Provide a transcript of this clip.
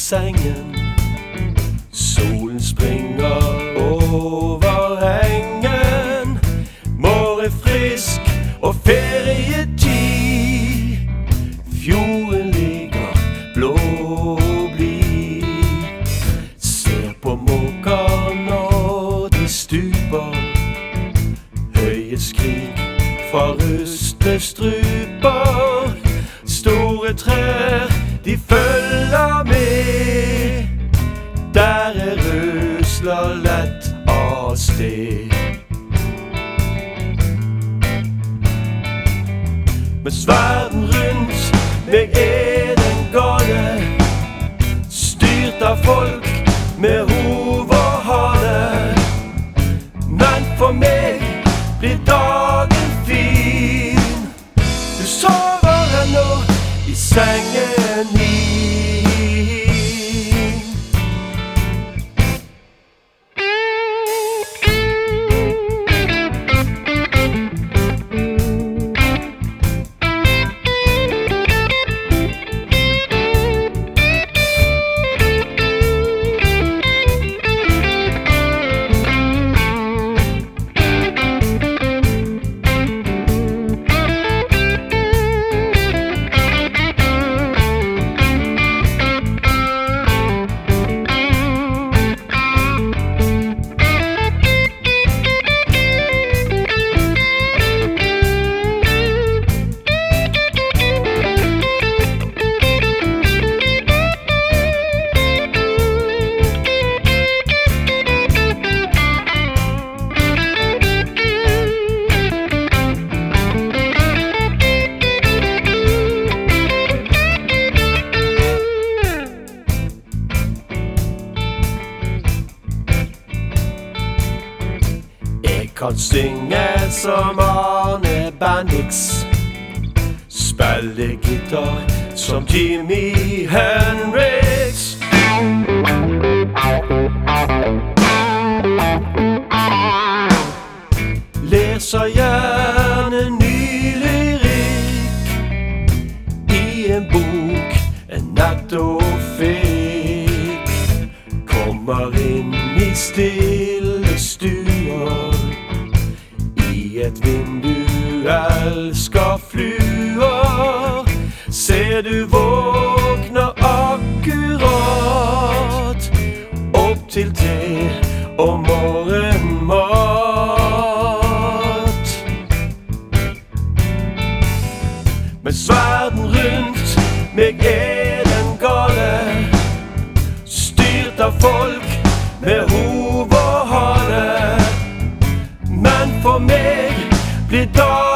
sengen. Solen springer over engen. Morgen frisk og ferietid. Fjorden ligger blå-blid. Ser på måker når de stuper. Høye skrik fra rustne struper. Store trær, de følger med. Der rusler lett av sted. Mens verden rundt meg den gale, styrt av folk med hov og hale. Men for meg blir dagen fin. Du sover ennå i sengen min. Kan synge som Arne Bendix, spille gitar som Jimi Hendrix. Leser gjerne ny lyrikk i en bok en natt og fikk. Kommer inn i stille stuer, et vindu elsker fluer. Ser du våkner akkurat opp til te og morgenmat. Mens verden rundt meg den gale, styrt av folk med hov og hale. Men for meg blir dagen